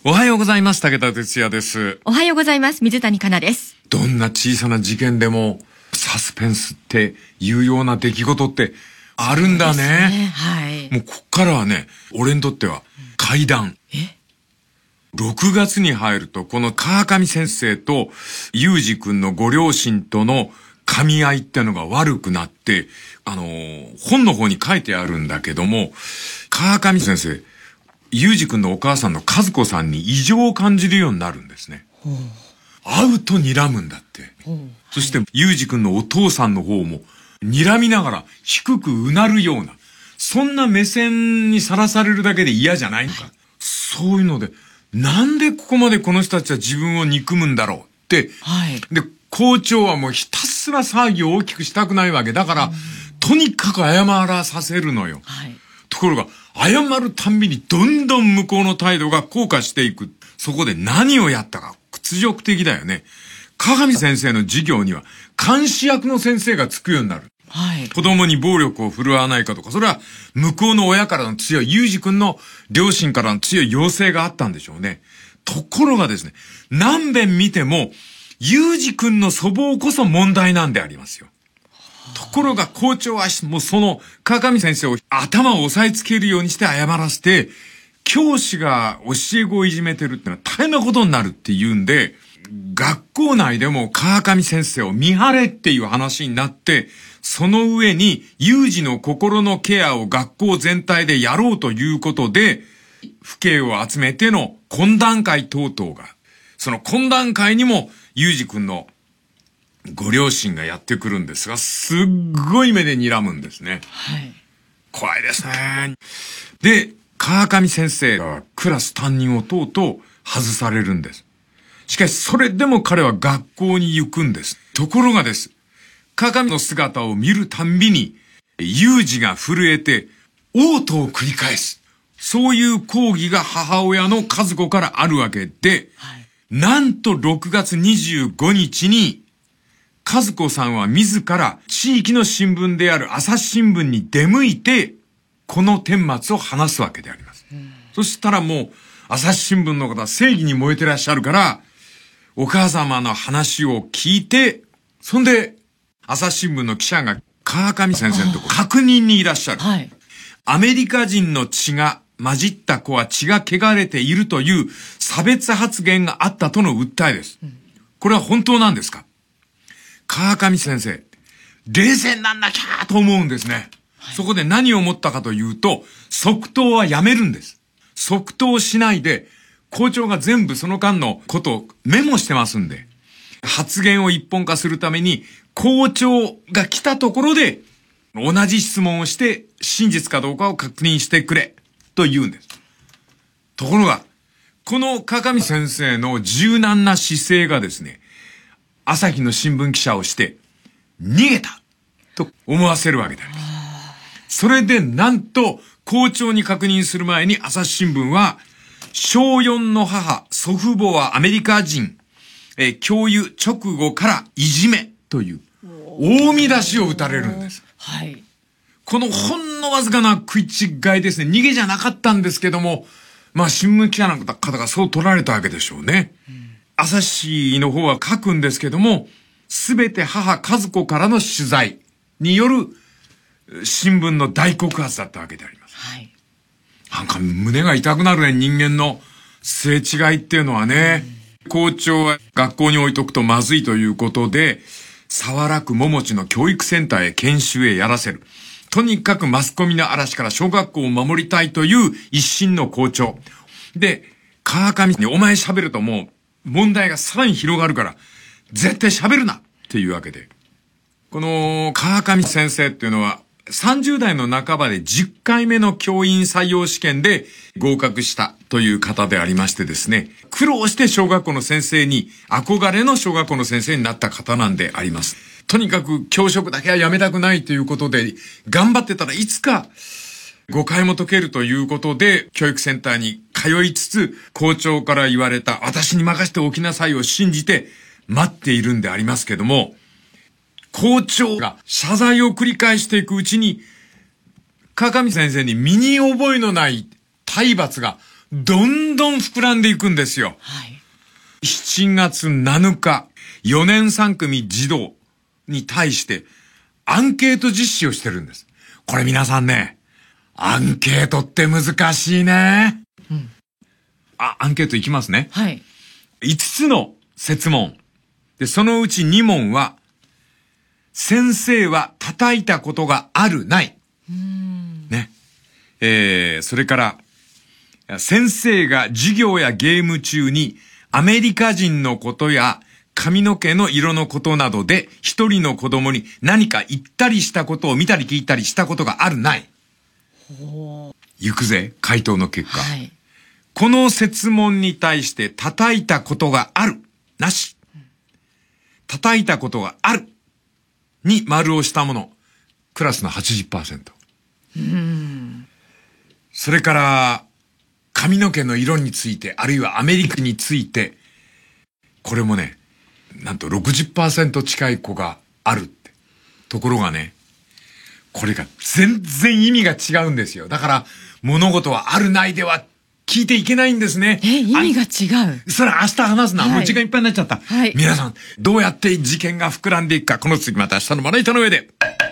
おはようございます。武田哲也です。 おはようございます。水谷香奈です。 どんな小さな事件でもサスペンスっていうような出来事ってあるんだね。 はい。 もうこっからはね、俺にとっては怪談。6月に入るとこの川上先生と裕二くんのご両親との噛み合いってのが悪くなって、本の方に書いてあるんだけども、川上先生、裕二くんのお母さんの和子さんに異常を感じるようになるんですね。会うと睨むんだって。そして裕二くんのお父さんの方も睨みながら低くうなるような、そんな目線にさらされるだけで嫌じゃないのか。そういうので、なんでここまでこの人たちは自分を憎むんだろうって。で、校長はもうひたすら騒ぎを大きくしたくないわけだから、とにかく謝らさせるのよ。ところが、謝るたんびにどんどん向こうの態度が硬化していく。そこで何をやったか屈辱的だよね。川上先生の授業には監視役の先生がつくようになる。子供に暴力を振るわないかとか、それは向こうの親からの強い、裕二くんの両親からの強い要請があったんでしょうね。ところがですね、何遍見ても、裕二くんの祖母こそ問題なんでありますよ。ところが校長はもうその川上先生を頭を押さえつけるようにして謝らせて、教師が教え子をいじめてるってのは大変なことになるって言うんで、学校内でも川上先生を見張れっていう話になって、その上に裕二の心のケアを学校全体でやろうということで、父兄を集めての懇談会等々が、その懇談会にも裕二くんのご両親がやってくるんですが、すっごい目で睨むんですね。怖いですね。で、川上先生がクラス担任をとうとう外されるんです。しかしそれでも彼は学校に行くんです。ところがです。川上の姿を見るたんびに、裕二が震えて、嘔吐を繰り返す。そういう講義が母親の和子からあるわけで、なんと6月25日に、和子さんは自ら地域の新聞である朝日新聞に出向いて、この顛末を話すわけであります。そしたらもう、朝日新聞の方は正義に燃えてらっしゃるから、お母様の話を聞いて、そんで、朝日新聞の記者が川上先生のところ確認にいらっしゃる。アメリカ人の血が混じった子は血が汚れているという差別発言があったとの訴えです。これは本当なんですか？川上先生、冷静になんなきゃと思うんですね。そこで何を思ったかというと、即答はやめるんです。即答しないで、校長が全部その間のことをメモしてますんで、発言を一本化するために、校長が来たところで、同じ質問をして、真実かどうかを確認してくれ、と言うんです。ところが、この川上先生の柔軟な姿勢がですね、朝日の新聞記者をして、逃げたと思わせるわけであります。それでなんと、校長に確認する前に朝日新聞は、小4の母、祖父母はアメリカ人、教諭直後からいじめという、大見出しを打たれるんです。このほんのわずかな食い違いですね。逃げじゃなかったんですけども、まあ新聞記者の方がそう取られたわけでしょうね。朝日の方は書くんですけども、すべて母和子からの取材による新聞の大告発だったわけであります。なんか胸が痛くなるね、人間のすれ違いっていうのはね。校長は学校に置いとくとまずいということで、早良区桃地の教育センターへ研修へやらせる。とにかくマスコミの嵐から小学校を守りたいという一心の校長。で、川上にお前喋るともう問題がさらに広がるから、絶対喋るなっていうわけで。この川上先生っていうのは、30代の半ばで10回目の教員採用試験で合格したという方でありましてですね、苦労して小学校の先生に、憧れの小学校の先生になった方なんであります。とにかく教職だけはやめたくないということで、頑張ってたらいつか誤解も解けるということで、教育センターに通いつつ、校長から言われた私に任せておきなさいを信じて待っているんでありますけども、校長が謝罪を繰り返していくうちに、川上先生に身に覚えのない体罰がどんどん膨らんでいくんですよ。 はい。 7月7日、4年3組児童に対してアンケート実施をしてるんです。これ皆さんね、アンケートって難しいね。 うん。 アンケートいきますね。 はい。 5つの設問。で、そのうち2問は、先生は叩いたことがある、ない。ね。それから、先生が授業やゲーム中にアメリカ人のことや髪の毛の色のことなどで一人の子供に何か言ったりしたことを見たり聞いたりしたことがある、ない。行くぜ、回答の結果。 はい。 この設問に対して叩いたことがある、なし。叩いたことがあるに丸をしたもの、クラスの 80%。それから、髪の毛の色について、あるいはアメリカについて、これもね、なんと 60% 近い子があるって。ところがね、これが全然意味が違うんですよ。だから、物事はあるないでは聞いていけないんですね。 意味が違う。 それ明日話すな。もう時間いっぱいになっちゃった。 はい。 皆さん、どうやって事件が膨らんでいくか、この次また明日のまな板の上で。